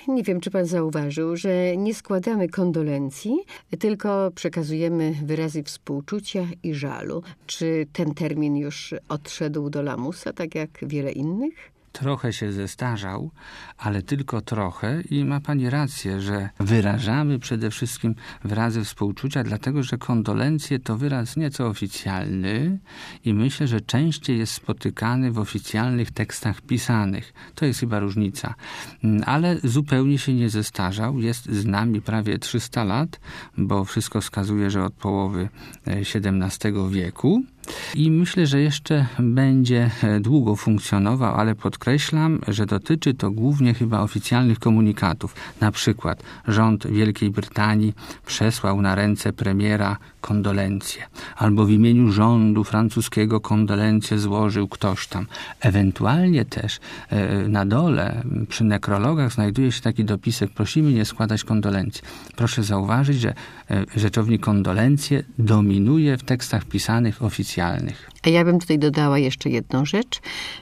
nie wiem, czy pan zauważył, że nie składamy kondolencji, tylko przekazujemy wyrazy współczucia i żalu. Czy ten termin już odszedł do lamusa, tak jak wiele innych? Trochę się zestarzał, ale tylko trochę i ma pani rację, że wyrażamy przede wszystkim wyrazy współczucia, dlatego że kondolencje to wyraz nieco oficjalny i myślę, że częściej jest spotykany w oficjalnych tekstach pisanych. To jest chyba różnica. Ale zupełnie się nie zestarzał. Jest z nami prawie 300 lat, bo wszystko wskazuje, że od połowy XVII wieku. I myślę, że jeszcze będzie długo funkcjonował, ale podkreślam, że dotyczy to głównie chyba oficjalnych komunikatów. Na przykład rząd Wielkiej Brytanii przesłał na ręce premiera kondolencje, albo w imieniu rządu francuskiego kondolencje złożył ktoś tam. Ewentualnie też na dole przy nekrologach znajduje się taki dopisek: prosimy nie składać kondolencji. Proszę zauważyć, że rzeczownik kondolencje dominuje w tekstach pisanych oficjalnych. A ja bym tutaj dodała jeszcze jedną rzecz,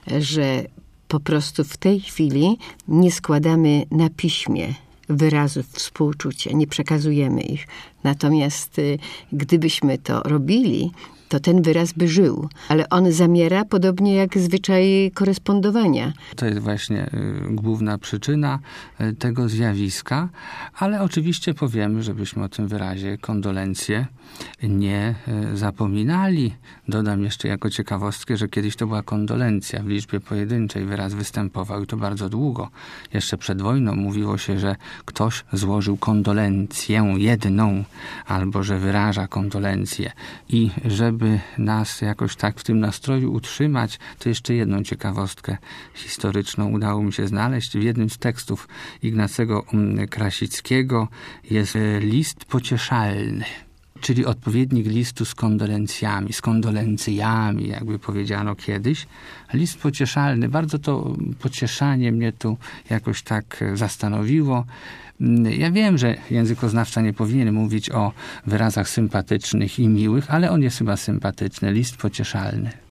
że po prostu w tej chwili nie składamy na piśmie wyrazów współczucia, nie przekazujemy ich. Natomiast gdybyśmy to robili, to ten wyraz by żył, ale on zamiera podobnie jak zwyczaj korespondowania. To jest właśnie główna przyczyna tego zjawiska, ale oczywiście powiemy, żebyśmy o tym wyrazie kondolencje nie zapominali. Dodam jeszcze jako ciekawostkę, że kiedyś to była kondolencja. W liczbie pojedynczej wyraz występował i to bardzo długo. Jeszcze przed wojną mówiło się, że ktoś złożył kondolencję jedną, albo że wyraża kondolencje. I żeby nas jakoś tak w tym nastroju utrzymać, to jeszcze jedną ciekawostkę historyczną udało mi się znaleźć. W jednym z tekstów Ignacego Krasickiego jest list pocieszalny, czyli odpowiednik listu z kondolencjami, z kondolencjami, jakby powiedziano kiedyś. List pocieszalny, bardzo to pocieszanie mnie tu jakoś tak zastanowiło. Ja wiem, że językoznawca nie powinien mówić o wyrazach sympatycznych i miłych, ale on jest chyba sympatyczny. List pocieszalny.